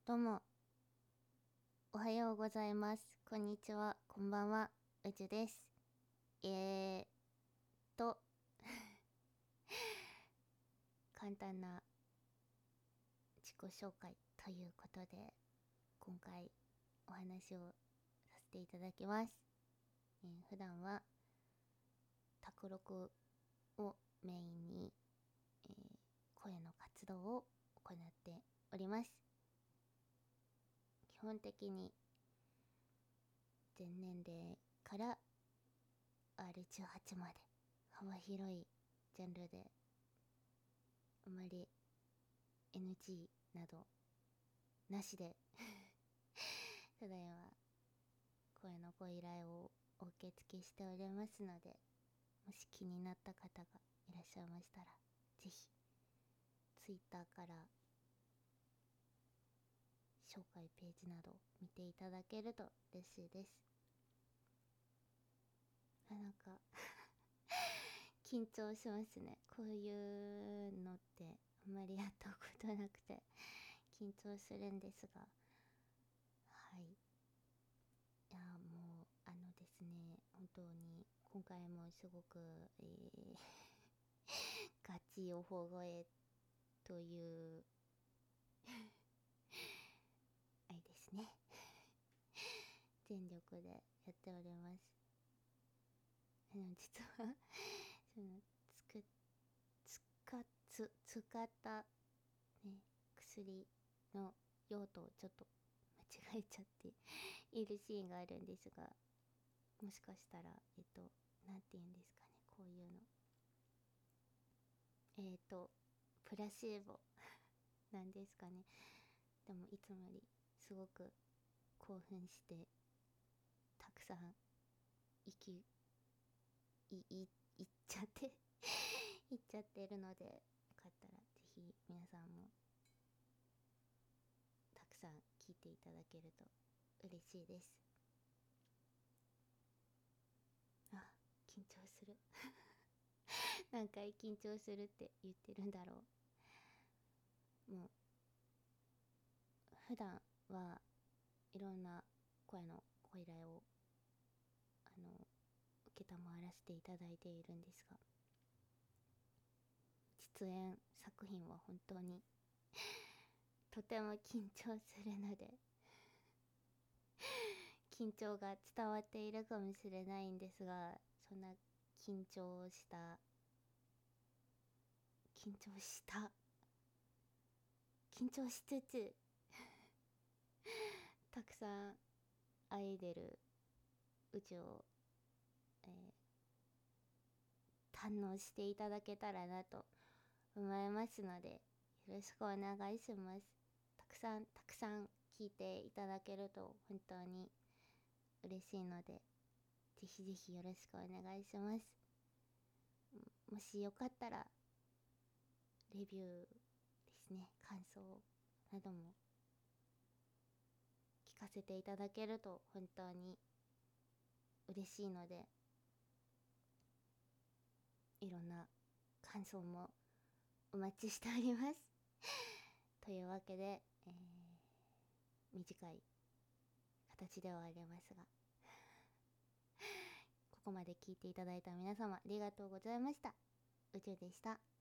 どうも、おはようございます。こんにちは、こんばんは、うちです。と、簡単な自己紹介ということで、今回お話をさせていただきます。普段は、卓録をメインに、声の活動を行っております。基本的に、全年齢から R18 まで幅広いジャンルであまり NG などなしでただいま声のご依頼をお受け付けしておりますので、もし気になった方がいらっしゃいましたら、ぜひ Twitter から紹介ページなど見ていただけると嬉しいです。なんか緊張しますね。こういうのってあんまりやったことなくて緊張するんですが、はい。いやもうですね、本当に今回もすごく、ガチおほ声というあれですね全力でやっております。実はそのつくつかつ使ったね薬の用途をちょっと間違えちゃっているシーンがあるんですが、もしかしたらなんて言うんですかね、こういうのプラシーボなんですかね。でもいつもよりすごく興奮してたくさん息いっちゃっていっちゃってるので、よかったらぜひ皆さんもたくさん聞いていただけると嬉しいです。あ、緊張する何回緊張するって言ってるんだろう。もう普段はいろんな声のご依頼を承らせていただいているんですが、出演作品は本当にとても緊張するので緊張が伝わっているかもしれないんですが、そんな緊張した緊張した緊張しつつたくさんアイドル宇宙を、堪能していただけたらなと思いますので、よろしくお願いします。たくさんたくさん聞いていただけると本当に嬉しいので、ぜひぜひよろしくお願いします。もしよかったらレビューですね、感想なども聞かせていただけると本当に嬉しいので、いろんな感想もお待ちしておりますというわけで、短い形ではありますが、ここまで聞いていただいた皆様ありがとうございました。宇宙でした。